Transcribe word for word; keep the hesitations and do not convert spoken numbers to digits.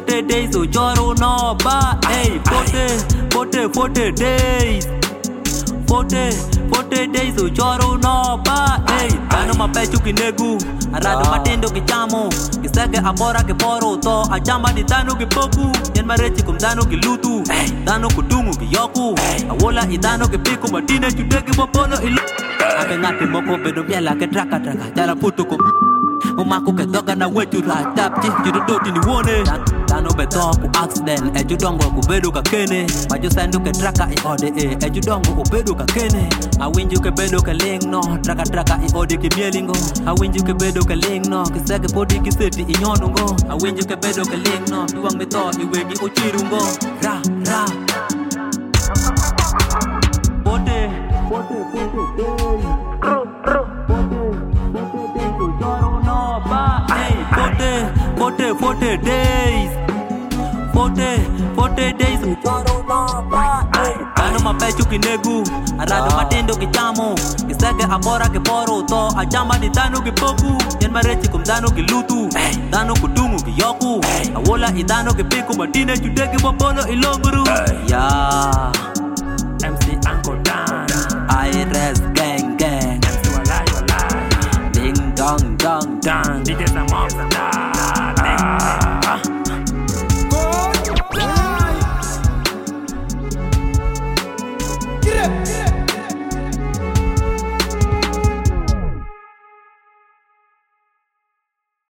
forty days so joro no ba. Hey, forty, forty, forty days. forty, forty days so joro no ba. Hey, tano mapechu kinegu, arado matendo kichamo, kisage abora ke poro to, ajamba di tano ke poku, yen marechi kum tano ke lutu, tano kutungu ke yoku, awola idano ke piku matine chudeki popolo ilu. Abe ngati moko bedo biela ke traka traka, jala putu ko. Umako ke doga na wetu ra tap chi judo doti ni wone. Tano beto ku accident, e judongo ku bedo ka kene, majo sendo ke traka i ode e, e judongo ku bedo ka kene. Awinju ke bedo ke ling no, traka traka i ode ke mielingo. Awinju ke bedo ke ling no, ke sege body ki seti i nyonungo. Awinju ke bedo ke ling no, duang beto i wegi uchirungo. Ra ra. Bote, bote, bote, bote. Ro ro. forty, forty days. forty, forty days. Tano mapechu kinegu, arado matendo kichamo, kisege abora ke poro to, ajamba di tano ke poku, yen marechi kum tano ke lutu, tano kutungu ke yoku, awola idano ke piku matine chudeki popolo ilonguru. Yeah, M C Uncle Dan, I rest.